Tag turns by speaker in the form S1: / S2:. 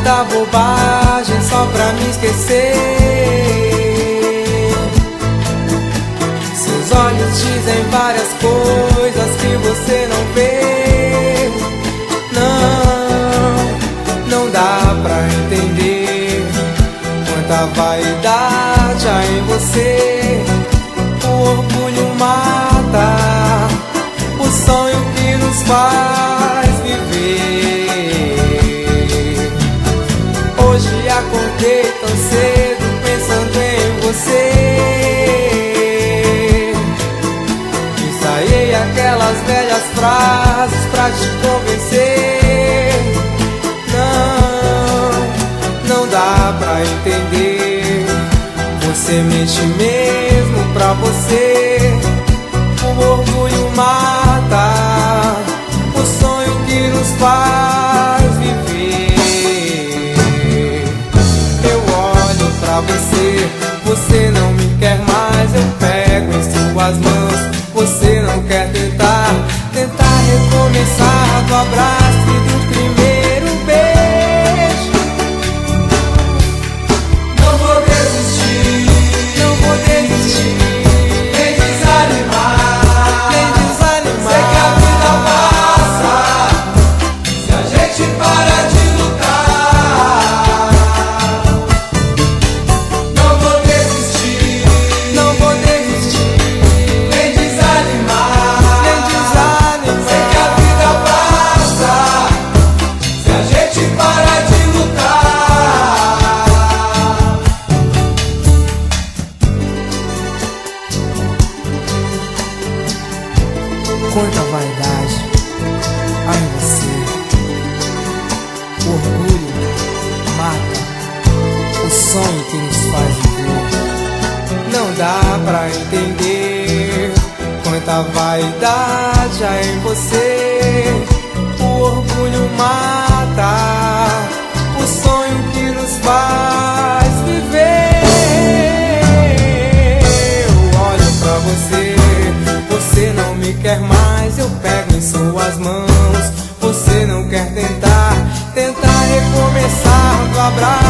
S1: cada bobagem só pra me esquecer. Seus olhos dizem várias coisas que você não vê. Não dá pra entender quanta vaidade há em você. O orgulho mata o sonho que nos faz viver. Hoje acordei tão cedo pensando em você. Ensaiei aquelas velhas frases pra te convencer. Não dá pra entender. Você mente mesmo pra você. O orgulho mata o sonho que nos faz viver. Eu olho pra você, você não me quer mais. Eu pego em suas mãos, você não quer tentar recomeçar do abraço e do primeiro beijo.
S2: Não vou desistir,
S1: Não vou desistir,
S2: nem desanimar.
S1: nem desanimar.
S2: Sei que a vida passa se a gente para de lutar. Não vou desistir,
S1: Não vou desistir,
S2: nem desanimar.
S1: nem desanimar.
S2: Sei que a vida passa se a gente para de lutar.
S1: Quanta vaidade há em você. O orgulho mata o sonho que nos faz viver. Não dá pra entender quanta vaidade há em você. O orgulho mata o sonho que nos faz viver. Eu olho pra você, você não me quer mais. Eu pego em suas mãos, você não quer tentar recomeçar do abraço